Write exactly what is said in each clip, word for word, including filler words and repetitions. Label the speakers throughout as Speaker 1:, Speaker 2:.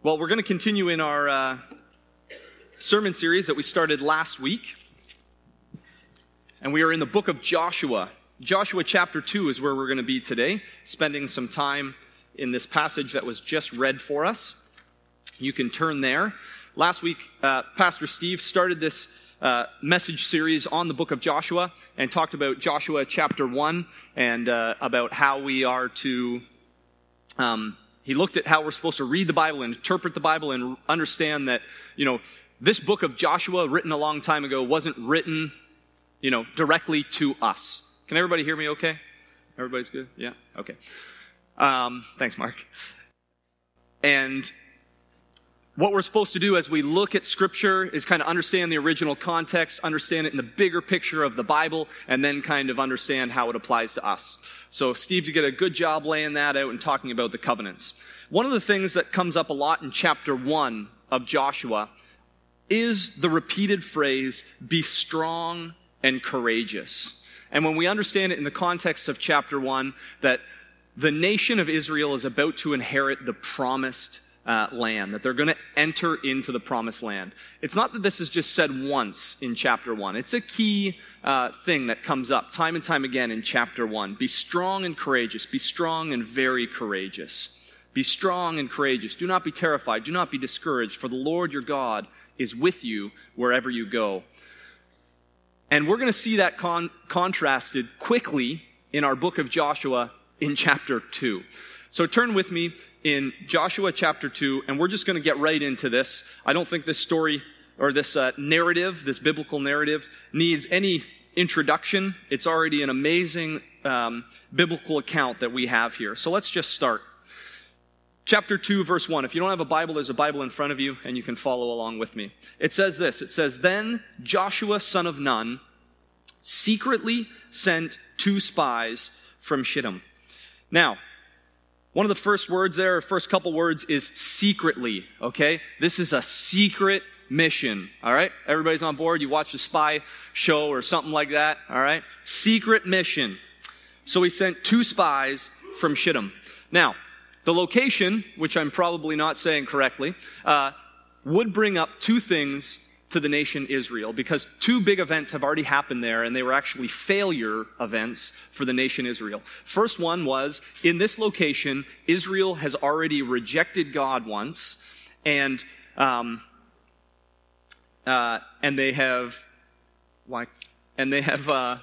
Speaker 1: Well, we're going to continue in our uh, sermon series that we started last week. And we are in the book of Joshua. Joshua chapter two is where we're going to be today, spending some time in this passage that was just read for us. You can turn there. Last week, uh, Pastor Steve started this uh, message series on the book of Joshua and talked about Joshua chapter one and uh, about how we are to... Um, He looked at how we're supposed to read the Bible and interpret the Bible and understand that, you know, this book of Joshua, written a long time ago, wasn't written, you know, directly to us. Can everybody hear me okay? Everybody's good? Yeah? Okay. Um, thanks, Mark. And what we're supposed to do as we look at Scripture is kind of understand the original context, understand it in the bigger picture of the Bible, and then kind of understand how it applies to us. So Steve did a good job laying that out and talking about the covenants. One of the things that comes up a lot in chapter one of Joshua is the repeated phrase, be strong and courageous. And when we understand it in the context of chapter one, that the nation of Israel is about to inherit the promised Uh, land, that they're going to enter into the promised land. It's not that this is just said once in chapter one. It's a key uh, thing that comes up time and time again in chapter one. Be strong and courageous. Be strong and very courageous. Be strong and courageous. Do not be terrified. Do not be discouraged, for the Lord your God is with you wherever you go. And we're going to see that con- contrasted quickly in our book of Joshua in chapter two. So turn with me in Joshua chapter two, and we're just going to get right into this. I don't think this story, or this uh, narrative, this biblical narrative, needs any introduction. It's already an amazing um, biblical account that we have here. So let's just start. Chapter two, verse one. If you don't have a Bible, there's a Bible in front of you, and you can follow along with me. It says this. It says, Then Joshua, son of Nun, secretly sent two spies from Shittim. Now, one of the first words there, first couple words, is secretly, okay? This is a secret mission, all right? Everybody's on board? You watched a spy show or something like that, all right? Secret mission. So he sent two spies from Shittim. Now, the location, which I'm probably not saying correctly, uh, would bring up two things to the nation Israel, because two big events have already happened there, and they were actually failure events for the nation Israel. First one was, in this location, Israel has already rejected God once, and um, uh, and they have, why, and they have uh,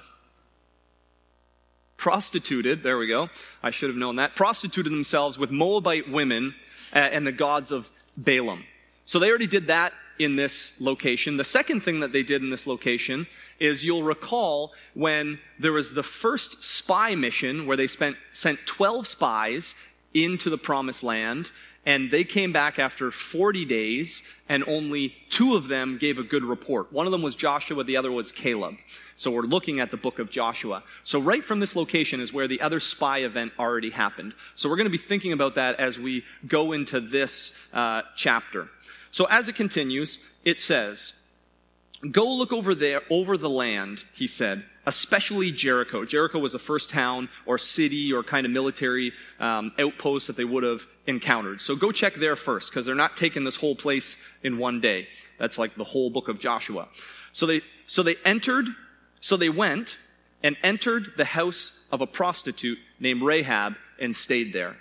Speaker 1: prostituted. There we go. I should have known that. Prostituted themselves with Moabite women uh, and the gods of Balaam. So they already did that in this location. The second thing that they did in this location is, you'll recall when there was the first spy mission where they spent, sent twelve spies into the promised land, and they came back after forty days, and only two of them gave a good report. One of them was Joshua, the other was Caleb. So we're looking at the book of Joshua. So right from this location is where the other spy event already happened. So we're going to be thinking about that as we go into this uh, chapter. So as it continues, it says, Go look over there, over the land, he said, especially Jericho. Jericho was the first town or city or kind of military um, outpost that they would have encountered. So go check there first, because they're not taking this whole place in one day. That's like the whole book of Joshua. So they, so they entered, so they went and entered the house of a prostitute named Rahab and stayed there.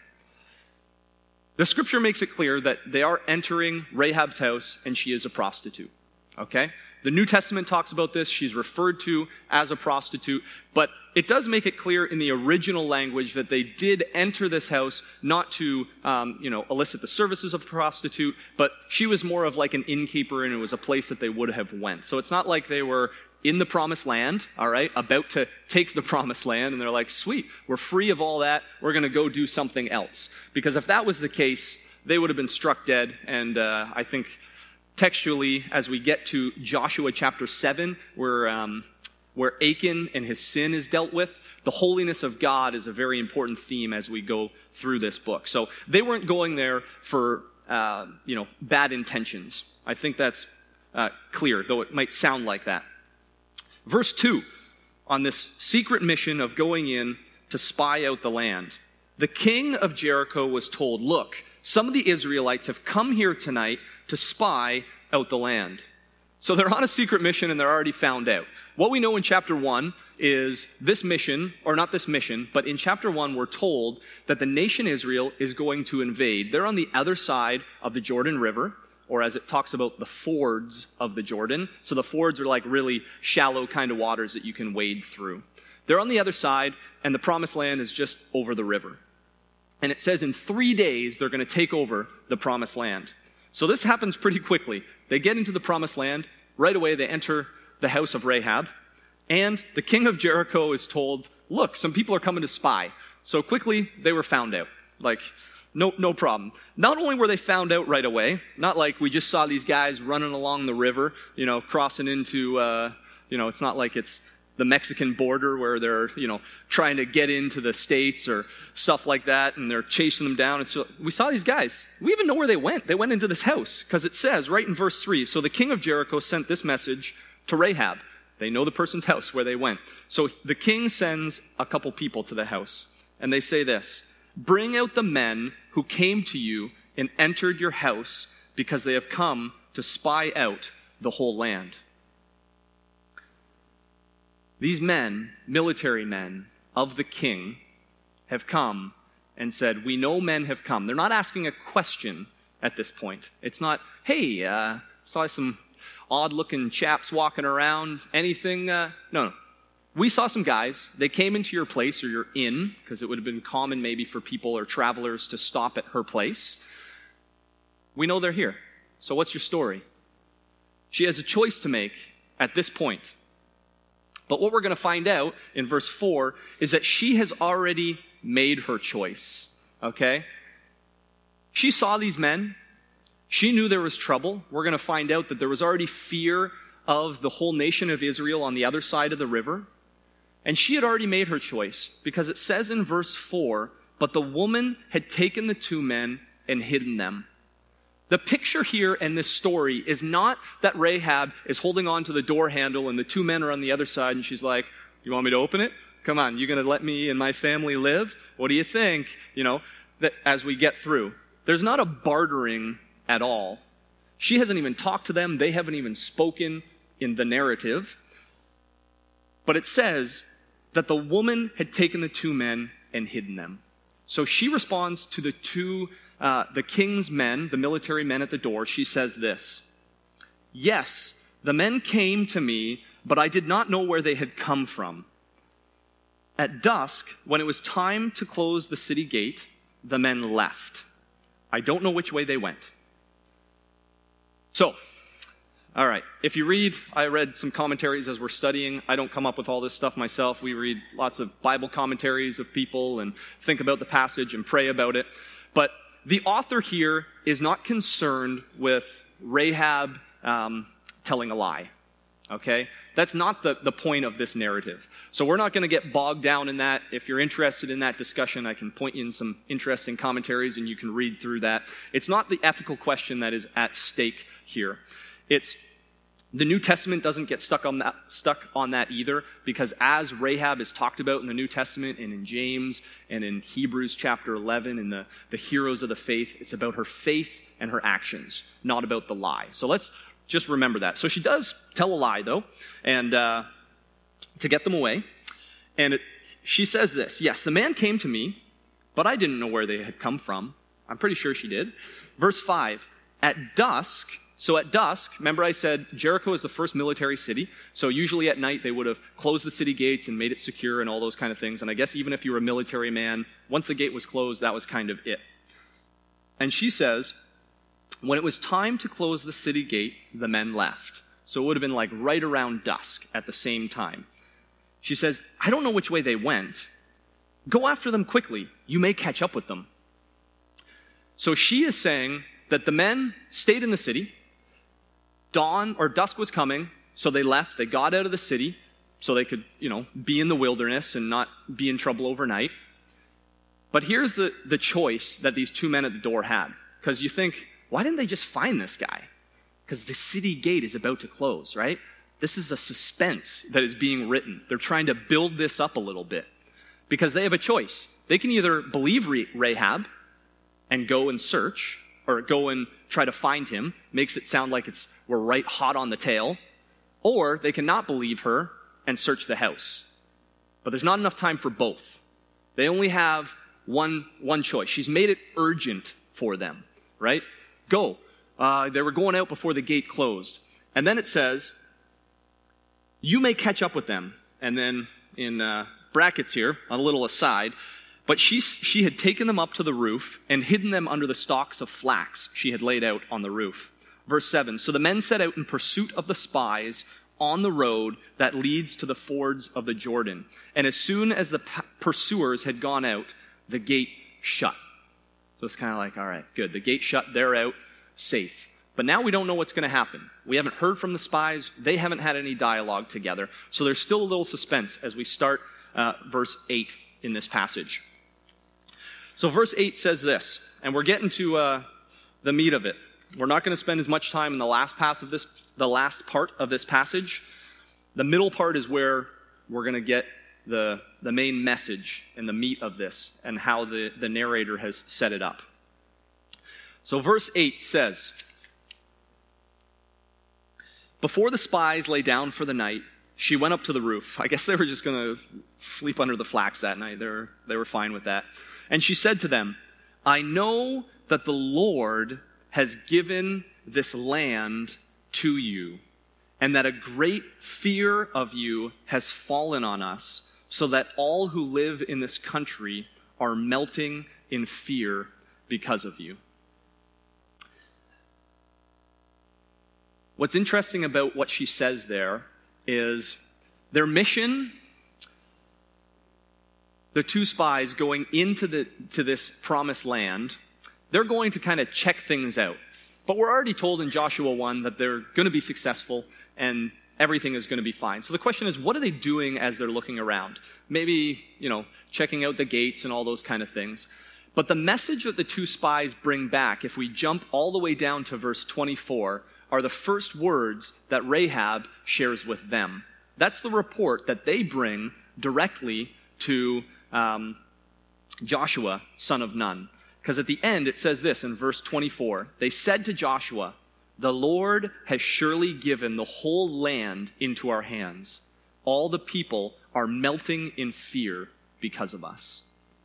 Speaker 1: The scripture makes it clear that they are entering Rahab's house, and she is a prostitute, okay? The New Testament talks about this. She's referred to as a prostitute, but it does make it clear in the original language that they did enter this house not to, um, you know, elicit the services of a prostitute, but she was more of like an innkeeper, and it was a place that they would have went. So it's not like they were in the promised land, all right, about to take the promised land, and they're like, sweet, we're free of all that, we're going to go do something else. Because if that was the case, they would have been struck dead, and uh, I think textually, as we get to Joshua chapter seven, where, um, where Achan and his sin is dealt with, the holiness of God is a very important theme as we go through this book. So they weren't going there for, uh, you know, bad intentions. I think that's uh, clear, though it might sound like that. Verse two, on this secret mission of going in to spy out the land. The king of Jericho was told, Look, some of the Israelites have come here tonight to spy out the land. So they're on a secret mission and they're already found out. What we know in chapter one is this mission, or not this mission, but in chapter one we're told that the nation Israel is going to invade. They're on the other side of the Jordan River, or as it talks about, the fords of the Jordan. So the fords are like really shallow kind of waters that you can wade through. They're on the other side, and the promised land is just over the river. And it says in three days they're going to take over the promised land. So this happens pretty quickly. They get into the promised land. Right away, they enter the house of Rahab. And the king of Jericho is told, look, some people are coming to spy. So quickly, they were found out. Like, no, no problem. Not only were they found out right away, not like we just saw these guys running along the river, you know, crossing into, uh, you know, it's not like it's the Mexican border where they're, you know, trying to get into the States or stuff like that, and they're chasing them down. And so we saw these guys. We even know where they went. They went into this house, because it says right in verse three, so the king of Jericho sent this message to Rahab. They know the person's house where they went. So the king sends a couple people to the house, and they say this, bring out the men who came to you and entered your house, because they have come to spy out the whole land. These men, military men of the king, have come and said, we know men have come. They're not asking a question at this point. It's not, hey, uh, saw some odd-looking chaps walking around. Anything? Uh, no, no. We saw some guys. They came into your place, or your inn, because it would have been common maybe for people or travelers to stop at her place. We know they're here. So what's your story? She has a choice to make at this point. But what we're going to find out in verse four is that she has already made her choice, okay? She saw these men. She knew there was trouble. We're going to find out that there was already fear of the whole nation of Israel on the other side of the river. And she had already made her choice, because it says in verse four, but the woman had taken the two men and hidden them. The picture here in this story is not that Rahab is holding on to the door handle and the two men are on the other side and she's like, you want me to open it? Come on, you going to let me and my family live? What do you think? You know, that as we get through. There's not a bartering at all. She hasn't even talked to them. They haven't even spoken in the narrative. But it says that the woman had taken the two men and hidden them. So she responds to the two Uh, the king's men, the military men at the door. She says this, yes, the men came to me, but I did not know where they had come from. At dusk, when it was time to close the city gate, the men left. I don't know which way they went. So, all right, if you read, I read some commentaries as we're studying. I don't come up with all this stuff myself. We read lots of Bible commentaries of people and think about the passage and pray about it. But the author here is not concerned with Rahab um, telling a lie, okay? That's not the, the point of this narrative. So we're not going to get bogged down in that. If you're interested in that discussion, I can point you in some interesting commentaries and you can read through that. It's not the ethical question that is at stake here. It's the New Testament doesn't get stuck on that, stuck on that either, because as Rahab is talked about in the New Testament and in James and in Hebrews chapter eleven in the, the heroes of the faith, it's about her faith and her actions, not about the lie. So let's just remember that. So she does tell a lie, though, and uh, to get them away. And it, she says this, yes, the man came to me, but I didn't know where they had come from. I'm pretty sure she did. Verse five, at dusk... So at dusk, remember I said Jericho is the first military city. So usually at night they would have closed the city gates and made it secure and all those kind of things. And I guess even if you were a military man, once the gate was closed, that was kind of it. And she says, when it was time to close the city gate, the men left. So it would have been like right around dusk at the same time. She says, I don't know which way they went. Go after them quickly. You may catch up with them. So she is saying that the men stayed in the city. Dawn or dusk was coming, so they left. They got out of the city so they could, you know, be in the wilderness and not be in trouble overnight. But here's the, the choice that these two men at the door had. Because you think, why didn't they just find this guy? Because the city gate is about to close, right? This is a suspense that is being written. They're trying to build this up a little bit. Because they have a choice. They can either believe Rahab and go and search, or go and try to find him, makes it sound like it's we're right hot on the tail, or they can not believe her and search the house. But there's not enough time for both. They only have one, one choice. She's made it urgent for them, right? Go. Uh, they were going out before the gate closed. And then it says, you may catch up with them. And then in uh, brackets here, a little aside, but she, she had taken them up to the roof and hidden them under the stalks of flax she had laid out on the roof. Verse seven, so the men set out in pursuit of the spies on the road that leads to the fords of the Jordan. And as soon as the pursuers had gone out, the gate shut. So it's kind of like, all right, good. The gate shut, they're out, safe. But now we don't know what's going to happen. We haven't heard from the spies. They haven't had any dialogue together. So there's still a little suspense as we start uh, verse eight in this passage. So verse eight says this, and we're getting to uh, the meat of it. We're not going to spend as much time in the last pass of this, the last part of this passage. The middle part is where we're going to get the, the main message and the meat of this and how the, the narrator has set it up. So verse eight says, before the spies lay down for the night, she went up to the roof. I guess they were just going to sleep under the flax that night. They were, they were fine with that. And she said to them, I know that the Lord has given this land to you, and that a great fear of you has fallen on us, so that all who live in this country are melting in fear because of you. What's interesting about what she says there is their mission, the two spies going into the to this promised land, they're going to kind of check things out. But we're already told in Joshua one that they're going to be successful and everything is going to be fine. So the question is, what are they doing as they're looking around? Maybe, you know, checking out the gates and all those kind of things. But the message that the two spies bring back, if we jump all the way down to verse twenty-four, are the first words that Rahab shares with them. That's the report that they bring directly to um, Joshua, son of Nun. Because at the end it says this in verse twenty-four, they said to Joshua, the Lord has surely given the whole land into our hands. All the people are melting in fear because of us.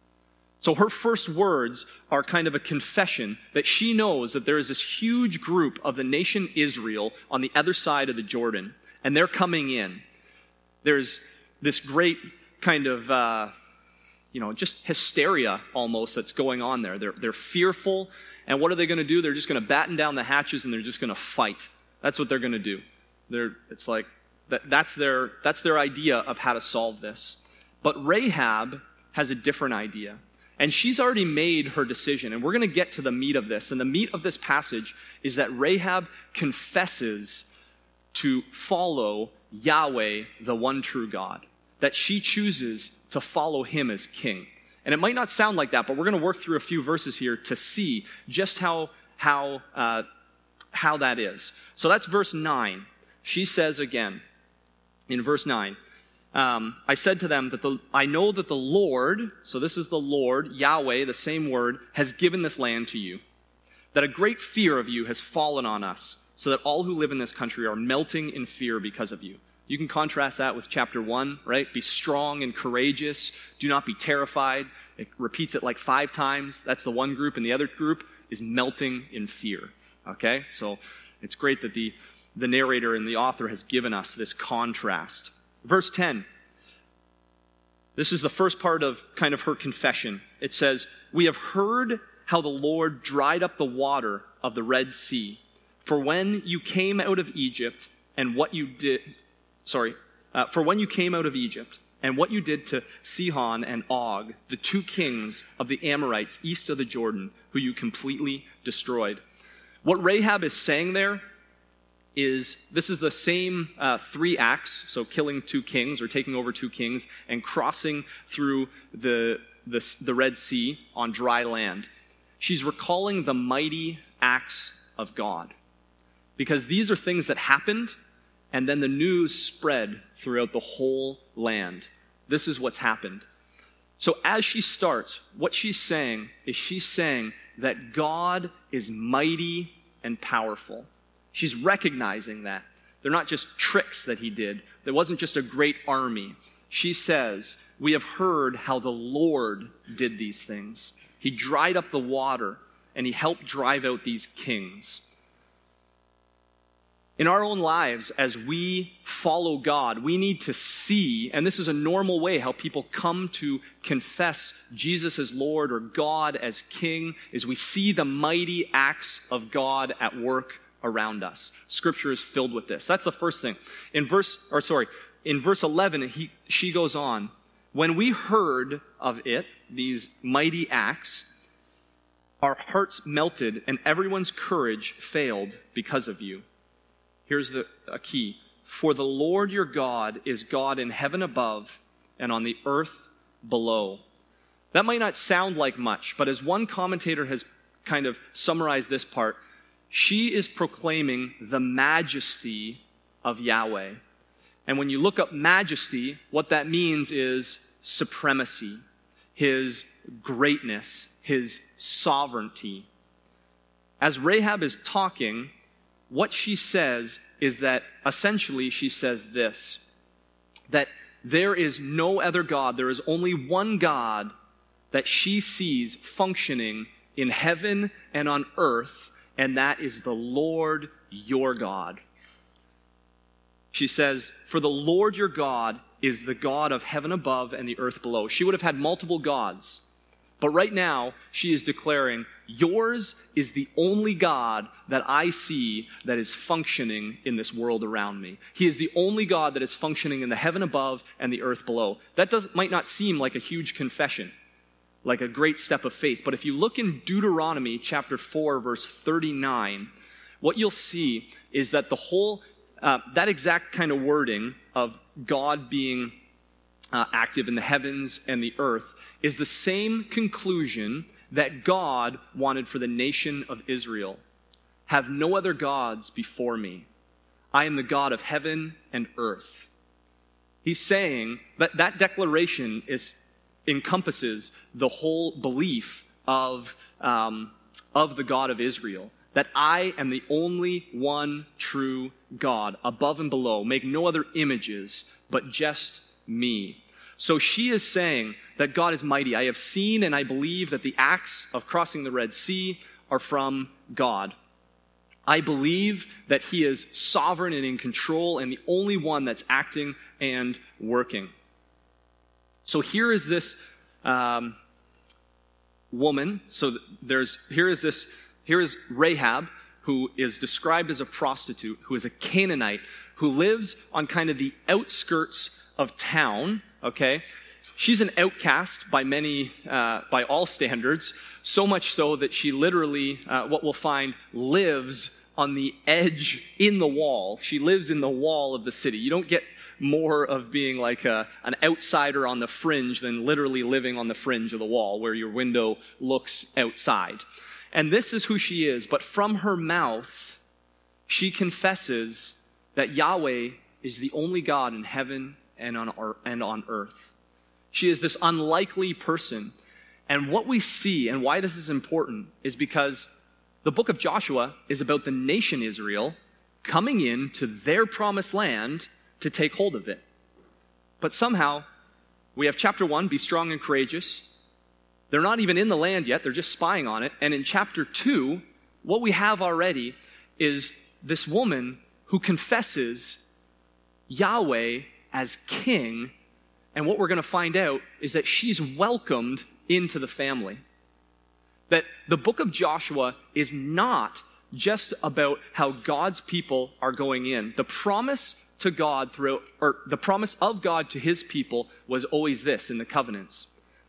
Speaker 1: So her first words are kind of a confession that she knows that there is this huge group of the nation Israel on the other side of the Jordan, and they're coming in. There's this great kind of, uh, you know, just hysteria almost that's going on there. They're, they're fearful, and what are they going to do? They're just going to batten down the hatches and they're just going to fight. That's what they're going to do. They're, it's like, that, that's their, that's their idea of how to solve this. But Rahab has a different idea. And she's already made her decision, and we're going to get to the meat of this. And the meat of this passage is that Rahab confesses to follow Yahweh, the one true God, that she chooses to follow him as king. And it might not sound like that, but we're going to work through a few verses here to see just how, how, uh, how that is. So that's verse nine. She says again, in verse nine, Um, I said to them that the, I know that the Lord, so this is the Lord, Yahweh, the same word, has given this land to you, that a great fear of you has fallen on us, so that all who live in this country are melting in fear because of you. You can contrast that with chapter one, right? Be strong and courageous. Do not be terrified. It repeats it like five times. That's the one group, and the other group is melting in fear. Okay? So it's great that the, the narrator and the author has given us this contrast. Verse ten. This is the first part of kind of her confession. It says, we have heard how the Lord dried up the water of the Red Sea. For when you came out of Egypt and what you did, sorry, uh, for when you came out of Egypt and what you did to Sihon and Og, the two kings of the Amorites east of the Jordan, who you completely destroyed. What Rahab is saying there is this is the same uh, three acts, so killing two kings or taking over two kings and crossing through the, the, the Red Sea on dry land. She's recalling the mighty acts of God, because these are things that happened and then the news spread throughout the whole land. This is what's happened. So as she starts, what she's saying is she's saying, that God is mighty and powerful. She's recognizing that. They're not just tricks that he did. There wasn't just a great army. She says, we have heard how the Lord did these things. He dried up the water, and he helped drive out these kings. In our own lives, as we follow God, we need to see, and this is a normal way how people come to confess Jesus as Lord or God as King, is we see the mighty acts of God at work around us. Scripture is filled with this. That's the first thing. In verse, or sorry, in verse eleven, he, she goes on, when we heard of it, these mighty acts, our hearts melted and everyone's courage failed because of you. Here's the a key. For the Lord your God is God in heaven above and on the earth below. That might not sound like much, but as one commentator has kind of summarized this part, she is proclaiming the majesty of Yahweh. And when you look up majesty, what that means is supremacy, his greatness, his sovereignty. As Rahab is talking, what she says is that essentially she says this, that there is no other God, there is only one God that she sees functioning in heaven and on earth, and that is the Lord your God. She says, for the Lord your God is the God of heaven above and the earth below. She would have had multiple gods, but right now she is declaring, yours is the only God that I see that is functioning in this world around me. He is the only God that is functioning in the heaven above and the earth below. That does, might not seem like a huge confession, like a great step of faith. But if you look in Deuteronomy chapter four, verse thirty-nine, what you'll see is that the whole, uh, that exact kind of wording of God being uh, active in the heavens and the earth is the same conclusion that God wanted for the nation of Israel. Have no other gods before me. I am the God of heaven and earth. He's saying that that declaration is encompasses the whole belief of, um, of the God of Israel, that I am the only one true God, above and below. Make no other images, but just me. So she is saying that God is mighty. I have seen and I believe that the acts of crossing the Red Sea are from God. I believe that he is sovereign and in control and the only one that's acting and working. So here is this um, woman. So there's here is this here is Rahab, who is described as a prostitute, who is a Canaanite, who lives on kind of the outskirts of town. Okay, she's an outcast by many, uh, by all standards. So much so that she literally, uh, what we'll find, lives on the edge in the wall. She lives in the wall of the city. You don't get more of being like a, an outsider on the fringe than literally living on the fringe of the wall where your window looks outside. And this is who she is. But from her mouth, she confesses that Yahweh is the only God in heaven and on, and on earth. She is this unlikely person. And what we see and why this is important is because the book of Joshua is about the nation Israel coming into their promised land to take hold of it. But somehow, we have chapter one, be strong and courageous. They're not even in the land yet, they're just spying on it. And in chapter two, what we have already is this woman who confesses Yahweh as king, and what we're going to find out is that she's welcomed into the family. That the book of Joshua is not just about how God's people are going in. The promise to God throughout, or the promise of God to his people was always this in the covenants.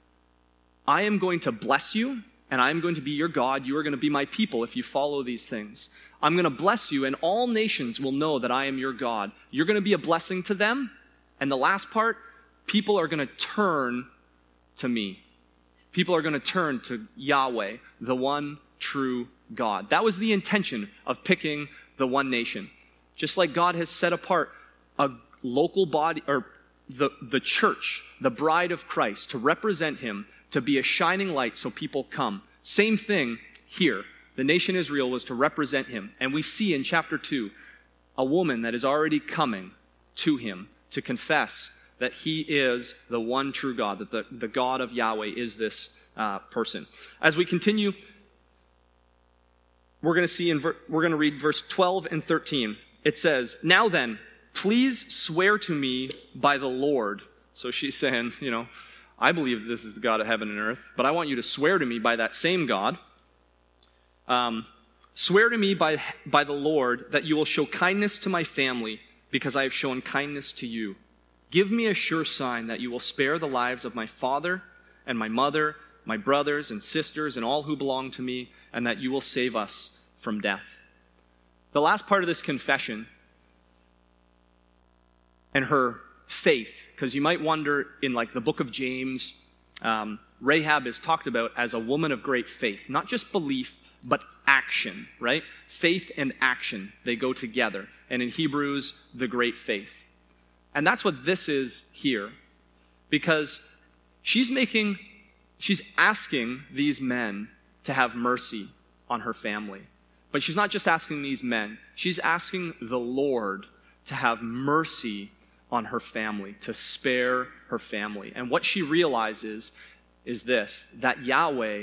Speaker 1: I am going to bless you, and I am going to be your God. You are going to be my people if you follow these things. I'm going to bless you, and all nations will know that I am your God. You're going to be a blessing to them. And the last part, people are going to turn to me. People are going to turn to Yahweh, the one true God. That was the intention of picking the one nation. Just like God has set apart a local body, or the, the church, the bride of Christ, to represent him, to be a shining light so people come. Same thing here. The nation Israel was to represent him. And we see in chapter two a woman that is already coming to him to confess that he is the one true God, that the, the God of Yahweh is this uh, person. As we continue, we're going to see in ver- we're going to read verse twelve and thirteen. It says, "Now then, please swear to me by the Lord." So she's saying, you know, I believe this is the God of heaven and earth, but I want you to swear to me by that same God. Um, swear to me by, by the Lord that you will show kindness to my family because I have shown kindness to you. Give me a sure sign that you will spare the lives of my father and my mother, my brothers and sisters, and all who belong to me, and that you will save us from death. The last part of this confession and her faith, because you might wonder in like the book of James, um, Rahab is talked about as a woman of great faith, not just belief, but action, right? Faith and action, they go together. And in Hebrews, the great faith. And that's what this is here, because she's making, she's asking these men to have mercy on her family. But she's not just asking these men, she's asking the Lord to have mercy on her family, to spare her family. And what she realizes is this, that Yahweh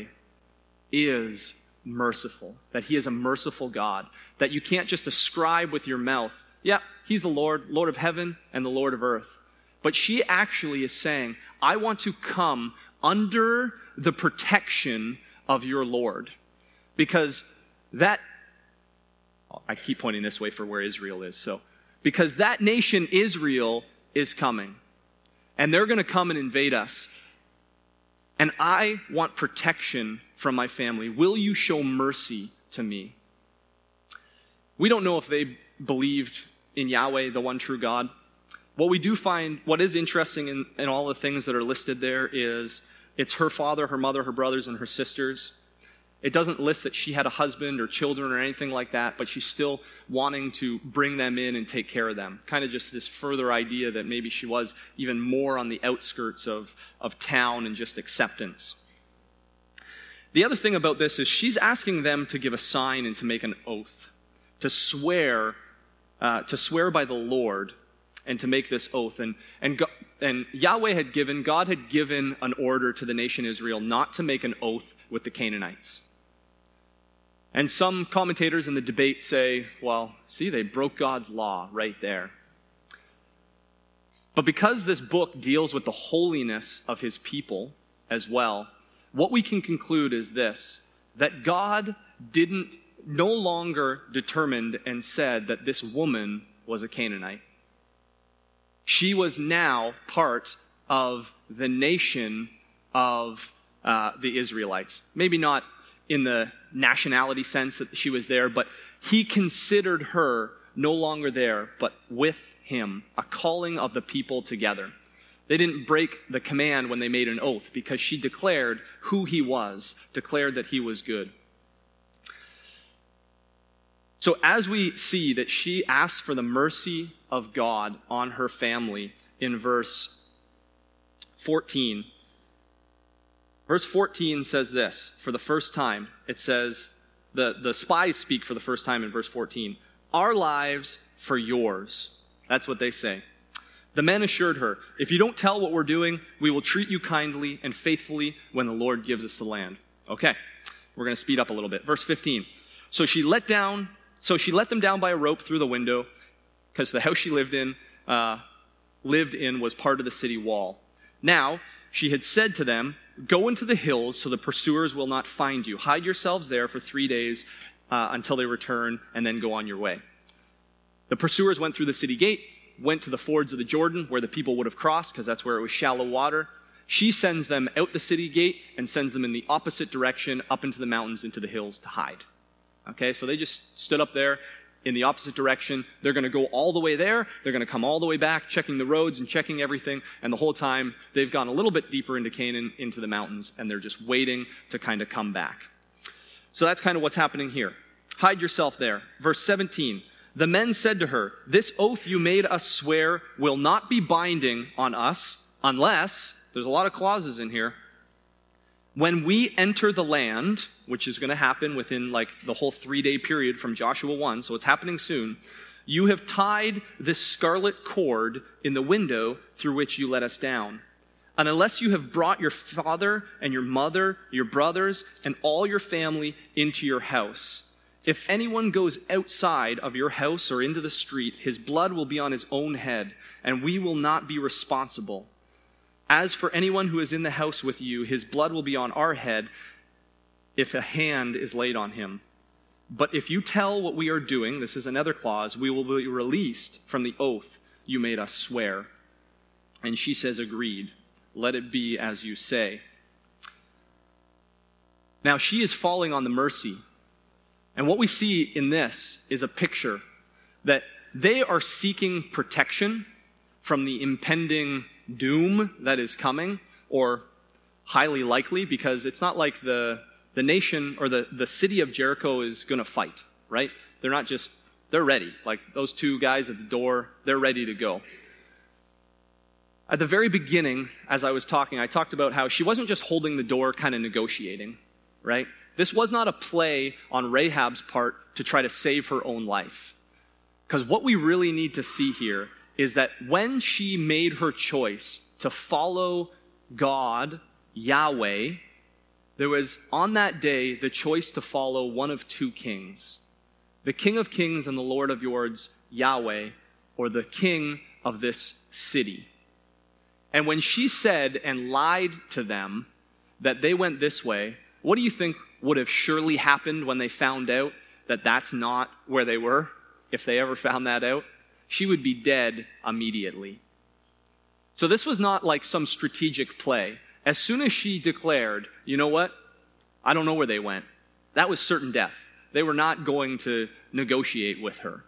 Speaker 1: is merciful, that he is a merciful God, that you can't just ascribe with your mouth, yeah, he's the Lord, Lord of heaven and the Lord of earth. But she actually is saying, I want to come under the protection of your Lord. Because that, I keep pointing this way for where Israel is, so, because that nation Israel is coming. And they're going to come and invade us. And I want protection from my family. Will you show mercy to me? We don't know if they believed in Yahweh, the one true God. What we do find, what is interesting in, in all the things that are listed there is it's her father, her mother, her brothers, and her sisters. It doesn't list that she had a husband or children or anything like that, but she's still wanting to bring them in and take care of them. Kind of just this further idea that maybe she was even more on the outskirts of, of town and just acceptance. The other thing about this is she's asking them to give a sign and to make an oath, to swear, uh, to swear by the Lord and to make this oath. And, and, God, and Yahweh had given, God had given an order to the nation Israel not to make an oath with the Canaanites. And some commentators in the debate say, well, see, they broke God's law right there. But because this book deals with the holiness of his people as well, what we can conclude is this, that God didn't, no longer determined and said that this woman was a Canaanite. She was now part of the nation of uh, the Israelites. Maybe not in the nationality sense that she was there, but he considered her no longer there, but with him, a calling of the people together. They didn't break the command when they made an oath because she declared who he was, declared that he was good. So as we see that she asks for the mercy of God on her family in verse fourteen, verse fourteen says this, for the first time, it says, the, the spies speak for the first time in verse fourteen, our lives for yours. That's what they say. The men assured her, if you don't tell what we're doing, we will treat you kindly and faithfully when the Lord gives us the land. Okay, we're going to speed up a little bit. Verse fifteen, so she let down, so she let them down by a rope through the window, because the house she lived in, uh, lived in was part of the city wall. Now, she had said to them, go into the hills so the pursuers will not find you. Hide yourselves there for three days uh, until they return, and then go on your way. The pursuers went through the city gate, went to the fords of the Jordan where the people would have crossed because that's where it was shallow water. She sends them out the city gate and sends them in the opposite direction up into the mountains, into the hills to hide. Okay, so they just stood up there in the opposite direction. They're going to go all the way there. They're going to come all the way back, checking the roads and checking everything. And the whole time, they've gone a little bit deeper into Canaan, into the mountains, and they're just waiting to kind of come back. So that's kind of what's happening here. Hide yourself there. Verse seventeen, the men said to her, this oath you made us swear will not be binding on us unless, there's a lot of clauses in here, when we enter the land, which is going to happen within like the whole three-day period from Joshua one, so it's happening soon, you have tied this scarlet cord in the window through which you let us down. And unless you have brought your father and your mother, your brothers, and all your family into your house, if anyone goes outside of your house or into the street, his blood will be on his own head, and we will not be responsible. As for anyone who is in the house with you, his blood will be on our head if a hand is laid on him. But if you tell what we are doing, this is another clause, we will be released from the oath you made us swear. And she says, agreed. Let it be as you say. Now she is falling on the mercy. And what we see in this is a picture that they are seeking protection from the impending doom that is coming, or highly likely, because it's not like the, the nation or the, the city of Jericho is going to fight, right? They're not just, they're ready. Like those two guys at the door, they're ready to go. At the very beginning, as I was talking, I talked about how she wasn't just holding the door kind of negotiating, right? This was not a play on Rahab's part to try to save her own life. Because what we really need to see here is that when she made her choice to follow God, Yahweh, there was on that day the choice to follow one of two kings. The King of Kings and the Lord of Lords, Yahweh, or the king of this city. And when she said and lied to them that they went this way, what do you think would have surely happened when they found out that that's not where they were, if they ever found that out? She would be dead immediately. So this was not like some strategic play. As soon as she declared, you know what? I don't know where they went. That was certain death. They were not going to negotiate with her.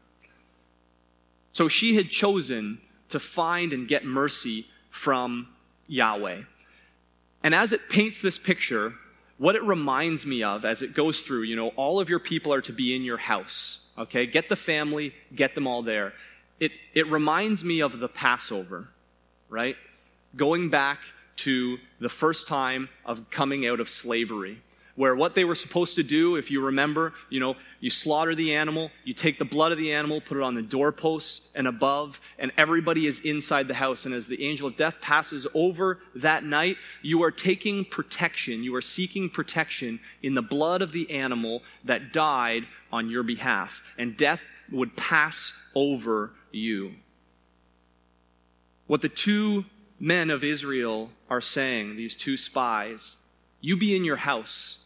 Speaker 1: So she had chosen to find and get mercy from Yahweh. And as it paints this picture, what it reminds me of as it goes through, you know, all of your people are to be in your house. Okay, get the family, get them all there. It, it reminds me of the Passover, right? Going back to the first time of coming out of slavery, where what they were supposed to do, if you remember, you know, you slaughter the animal, you take the blood of the animal, put it on the doorposts and above, and everybody is inside the house. And as the angel of death passes over that night, you are taking protection, you are seeking protection in the blood of the animal that died on your behalf. And death would pass over you. What the two men of Israel are saying, these two spies, you be in your house.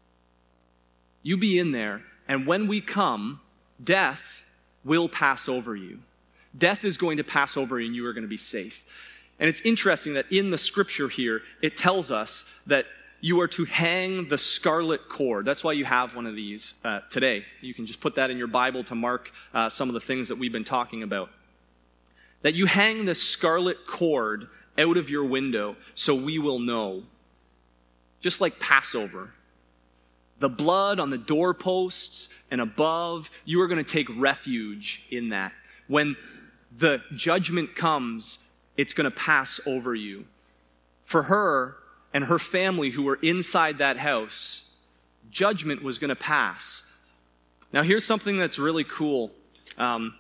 Speaker 1: You be in there, and when we come, death will pass over you. Death is going to pass over you, and you are going to be safe. And it's interesting that in the scripture here, it tells us that you are to hang the scarlet cord. That's why you have one of these uh, today. You can just put that in your Bible to mark uh, some of the things that we've been talking about. That you hang the scarlet cord out of your window so we will know. Just like Passover. The blood on the doorposts and above, you are going to take refuge in that. When the judgment comes, it's going to pass over you. For her and her family who were inside that house, judgment was going to pass. Now here's something that's really cool. Um,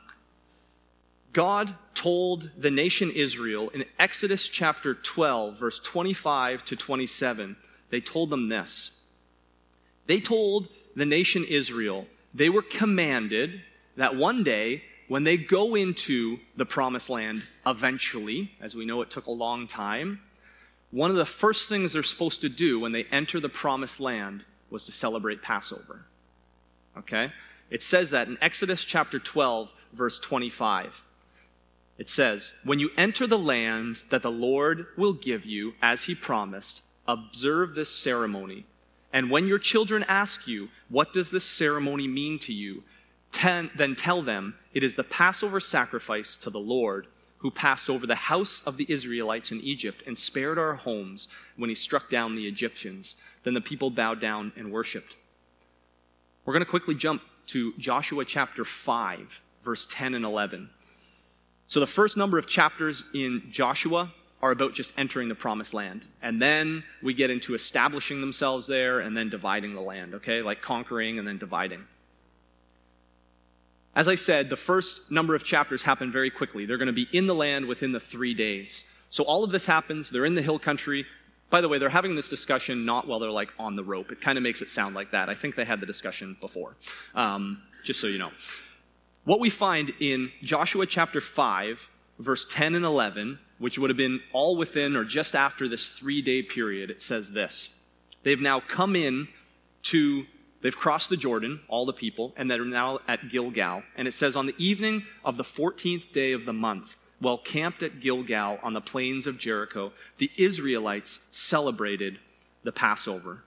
Speaker 1: God told the nation Israel in Exodus chapter twelve, verse twenty-five to twenty-seven, they told them this. They told the nation Israel, they were commanded that one day when they go into the promised land eventually, as we know it took a long time, one of the first things they're supposed to do when they enter the promised land was to celebrate Passover. Okay? It says that in Exodus chapter twelve, verse twenty-five. It says, when you enter the land that the Lord will give you, as he promised, observe this ceremony. And when your children ask you, what does this ceremony mean to you? Ten, then tell them, it is the Passover sacrifice to the Lord, who passed over the house of the Israelites in Egypt and spared our homes when he struck down the Egyptians. Then the people bowed down and worshipped. We're going to quickly jump to Joshua chapter five, verse ten and eleven. So the first number of chapters in Joshua are about just entering the promised land. And then we get into establishing themselves there and then dividing the land, okay? Like conquering and then dividing. As I said, the first number of chapters happen very quickly. They're going to be in the land within the three days. So all of this happens. They're in the hill country. By the way, they're having this discussion not while they're like on the rope. It kind of makes it sound like that. I think they had the discussion before, um, just so you know. What we find in Joshua chapter five, verse ten and eleven, which would have been all within or just after this three-day period, it says this. They've now come in to, they've crossed the Jordan, all the people, and they're now at Gilgal. And it says, on the evening of the fourteenth day of the month, while camped at Gilgal on the plains of Jericho, the Israelites celebrated the Passover.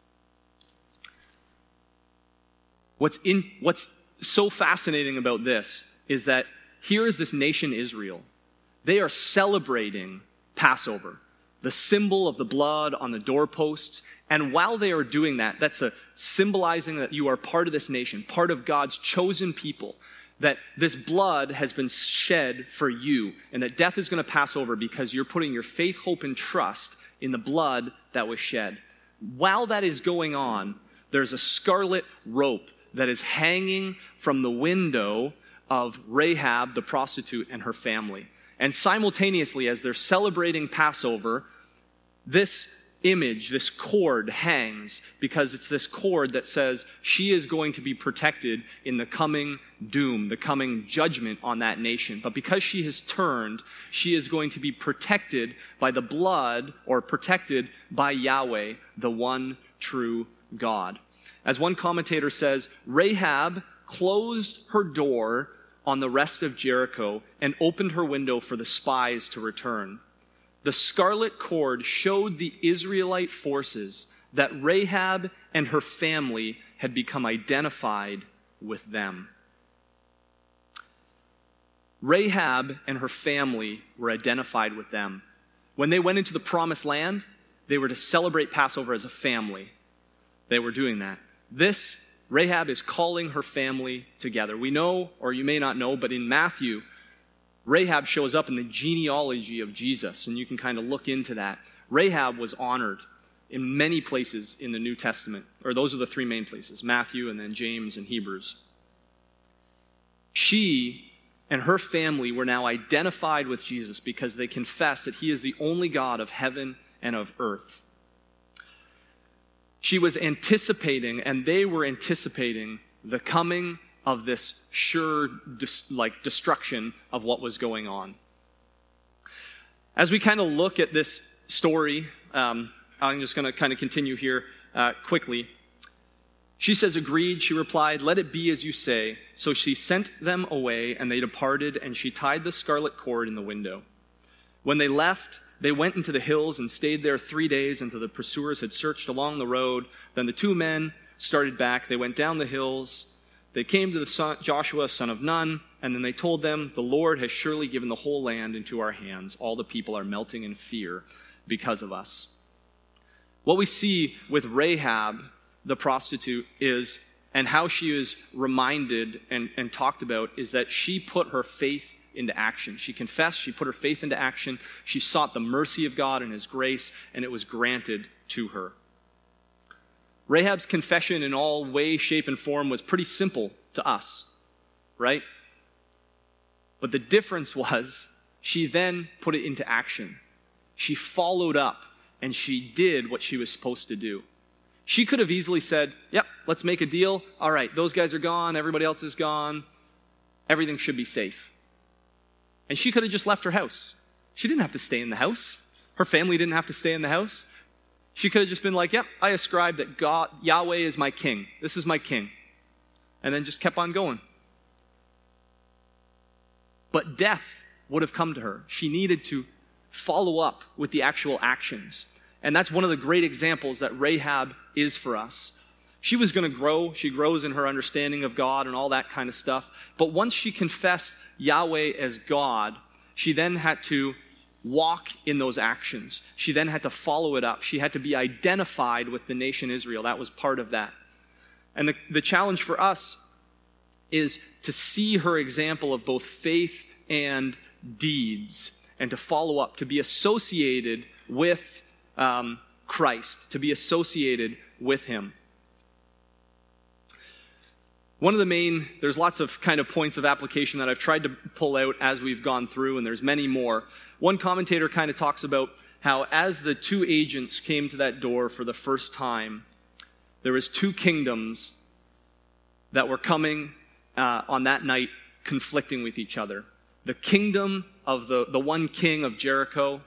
Speaker 1: What's in, what's so fascinating about this is that here is this nation Israel. They are celebrating Passover, the symbol of the blood on the doorposts. And while they are doing that, that's a symbolizing that you are part of this nation, part of God's chosen people, that this blood has been shed for you, and that death is going to pass over because you're putting your faith, hope, and trust in the blood that was shed. While that is going on, there's a scarlet rope that is hanging from the window of Rahab, the prostitute, and her family. And simultaneously, as they're celebrating Passover, this image, this cord hangs because it's this cord that says she is going to be protected in the coming doom, the coming judgment on that nation. But because she has turned, she is going to be protected by the blood, or protected by Yahweh, the one true God. As one commentator says, Rahab closed her door on the rest of Jericho and opened her window for the spies to return. The scarlet cord showed the Israelite forces that Rahab and her family had become identified with them. Rahab and her family were identified with them. When they went into the promised land, they were to celebrate Passover as a family. They were doing that. This, Rahab is calling her family together. We know, or you may not know, but in Matthew, Rahab shows up in the genealogy of Jesus, and you can kind of look into that. Rahab was honored in many places in the New Testament, or those are the three main places, Matthew and then James and Hebrews. She and her family were now identified with Jesus because they confess that he is the only God of heaven and of earth. She was anticipating, and they were anticipating, the coming of this sure dis- like destruction of what was going on. As we kind of look at this story, um, I'm just going to kind of continue here uh, quickly. She says, agreed, she replied, let it be as you say. So she sent them away, and they departed, and she tied the scarlet cord in the window. When they left, they went into the hills and stayed there three days until the pursuers had searched along the road. Then the two men started back. They went down the hills. They came to the son, Joshua, son of Nun, and then they told them, the Lord has surely given the whole land into our hands. All the people are melting in fear because of us. What we see with Rahab, the prostitute, is, and how she is reminded and, and talked about, is that she put her faith into action. She confessed, she put her faith into action, she sought the mercy of God and his grace, and it was granted to her. Rahab's confession in all way, shape, and form was pretty simple to us, right? But the difference was she then put it into action. She followed up, and she did what she was supposed to do. She could have easily said, yep, let's make a deal. All right, those guys are gone, everybody else is gone. Everything should be safe. And she could have just left her house. She didn't have to stay in the house. Her family didn't have to stay in the house. She could have just been like, yep, I ascribe that God, Yahweh is my king. This is my king. And then just kept on going. But death would have come to her. She needed to follow up with the actual actions. And that's one of the great examples that Rahab is for us. She was going to grow. She grows in her understanding of God and all that kind of stuff. But once she confessed Yahweh as God, she then had to walk in those actions. She then had to follow it up. She had to be identified with the nation Israel. That was part of that. And the, the challenge for us is to see her example of both faith and deeds. and to follow up, to be associated with um, Christ, to be associated with him. One of the main, there's lots of kind of points of application that I've tried to pull out as we've gone through, and there's many more. One commentator kind of talks about how as the two agents came to that door for the first time, there was two kingdoms that were coming uh, on that night conflicting with each other. The kingdom of the, the one king of Jericho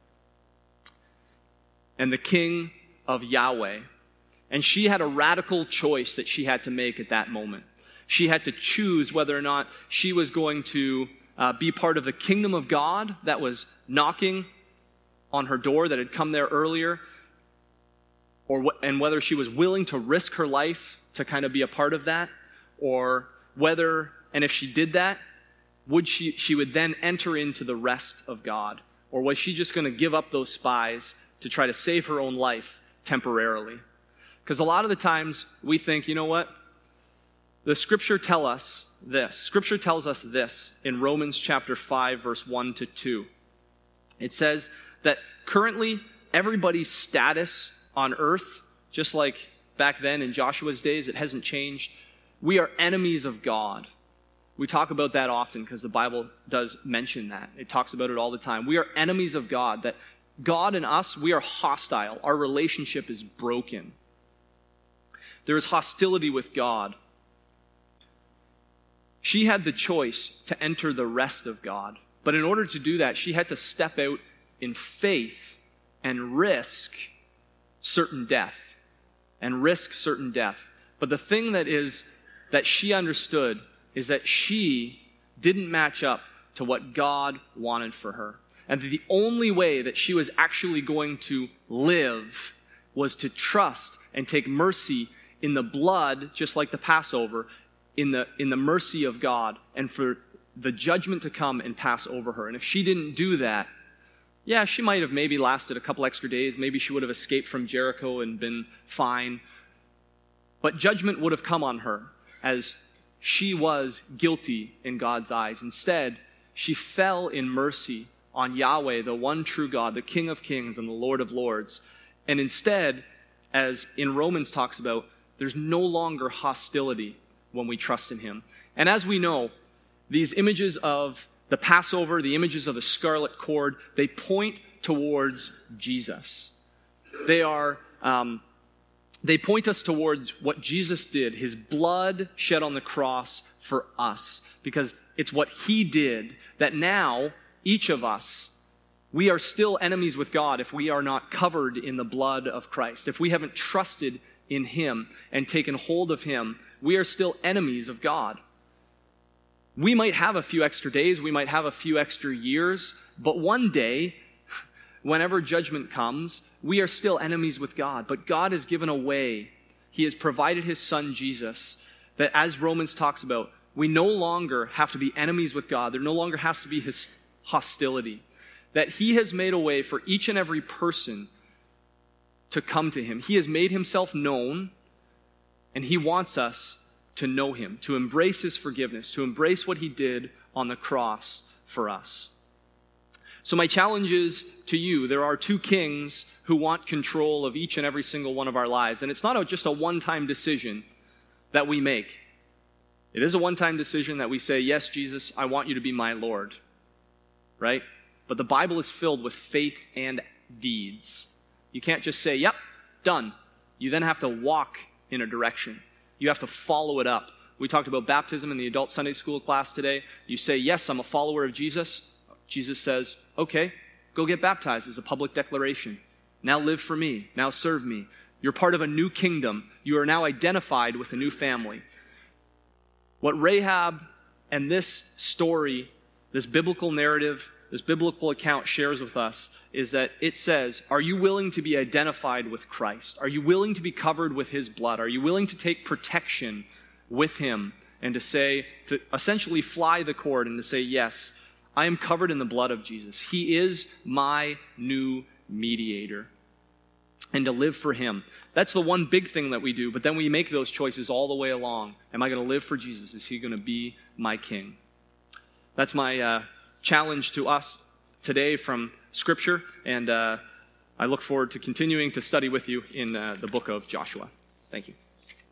Speaker 1: and the king of Yahweh. And she had a radical choice that she had to make at that moment. She had to choose whether or not she was going to uh, be part of the kingdom of God that was knocking on her door, that had come there earlier, or wh- and whether she was willing to risk her life to kind of be a part of that, or whether, and if she did that, would she, she would then enter into the rest of God? Or was she just going to give up those spies to try to save her own life temporarily? Because a lot of the times we think, you know what? The scripture tell us this. Scripture tells us this in Romans chapter five, verse one to two. It says that currently everybody's status on earth, just like back then in Joshua's days, it hasn't changed. We are enemies of God. We talk about that often because the Bible does mention that. It talks about it all the time. We are enemies of God, that God and us, we are hostile. Our relationship is broken. There is hostility with God. She had the choice to enter the rest of God. But in order to do that, she had to step out in faith and risk certain death. And risk certain death. But the thing that is, that she understood is that she didn't match up to what God wanted for her. And that the only way that she was actually going to live was to trust and take mercy in the blood, just like the Passover, in the in the mercy of God, and for the judgment to come and pass over her. And if she didn't do that, yeah, she might have maybe lasted a couple extra days. Maybe she would have escaped from Jericho and been fine. But judgment would have come on her as she was guilty in God's eyes. Instead, she fell in mercy on Yahweh, the one true God, the King of Kings and the Lord of Lords. And instead, as in Romans talks about, there's no longer hostility when we trust in him. And as we know, these images of the Passover, the images of the scarlet cord, they point towards Jesus. They are, um, they point us towards what Jesus did, his blood shed on the cross for us. Because it's what he did that now, each of us, we are still enemies with God if we are not covered in the blood of Christ. If we haven't trusted in him and taken hold of him, we are still enemies of God. We might have a few extra days, we might have a few extra years, but one day, whenever judgment comes, we are still enemies with God. But God has given a way. He has provided his son Jesus, that as Romans talks about, we no longer have to be enemies with God. There no longer has to be his hostility. That he has made a way for each and every person to come to him. He has made himself known, and he wants us to know him, to embrace his forgiveness, to embrace what he did on the cross for us. So my challenge is to you, there are two kings who want control of each and every single one of our lives. And it's not a, just a one-time decision that we make. It is a one-time decision that we say, yes, Jesus, I want you to be my Lord. Right? But the Bible is filled with faith and deeds. You can't just say, yep, done. You then have to walk in a direction. You have to follow it up. We talked about baptism in the adult Sunday school class today. You say, yes, I'm a follower of Jesus. Jesus says, okay, go get baptized as a public declaration. Now live for me. Now serve me. You're part of a new kingdom. You are now identified with a new family. What Rahab and this story, this biblical narrative, this biblical account shares with us is that it says, are you willing to be identified with Christ? Are you willing to be covered with his blood? Are you willing to take protection with him and to say, to essentially fly the cord and to say, yes, I am covered in the blood of Jesus. He is my new mediator. And to live for him. That's the one big thing that we do, but then we make those choices all the way along. Am I going to live for Jesus? Is he going to be my king? That's my uh, challenge to us today from Scripture, and uh, I look forward to continuing to study with you in uh, the book of Joshua. Thank you.